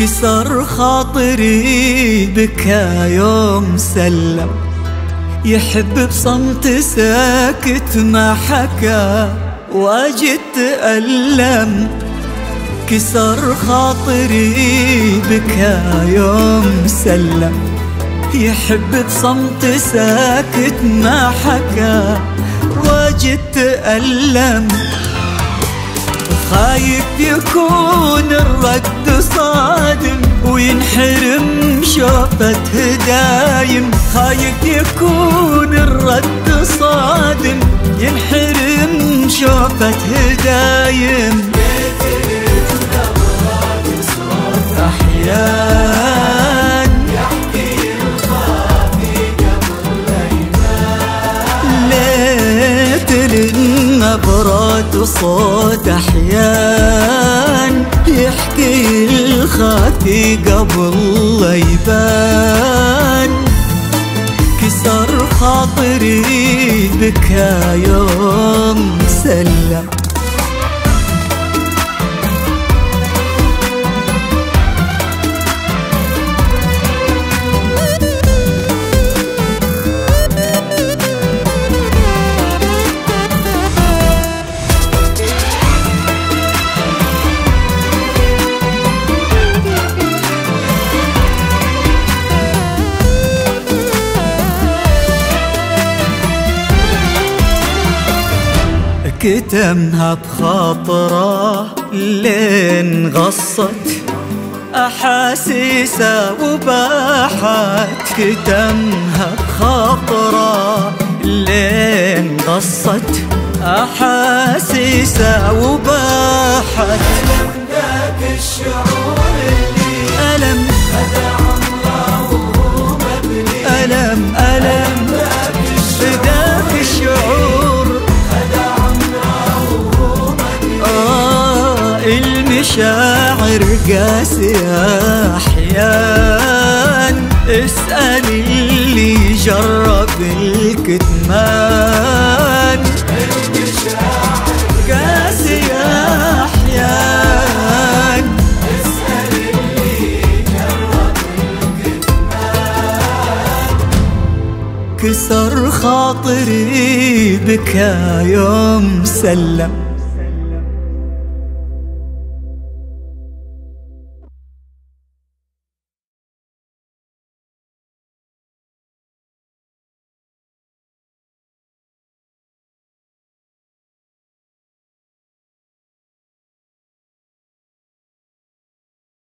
كسر خاطري بكى يوم سلم، يحب بصمت ساكت ما حكى واجد تألم. كسر خاطري بكى يوم سلم، يحب بصمت ساكت ما حكى واجد تألم. خايف يكون الرد صادم وينحرم شوفة هدايم، خايف يكون الرد صادم ينحرم شوفة هدايم. أحيان يحكي الخافي قبل الأيمان، ليت للنبرات صوت أحيان يحكي الخافي قبل يبان. كسر خاطري بكى يوم سلم، كتمها بخاطره لين غصت أحاسيسه وباحت. كتمها بخاطره لين غصت أحاسيسه وباحت. ذاك الشعور اللي ألم خدع الله وهو مبني، ألم ذاك الشعور المشاعر قاسية أحيان. اسأل اللي جرب الكتمان، المشاعر قاسية أحيان. اسأل اللي جرب الكتمان. كسر خاطري بكى يوم سلم،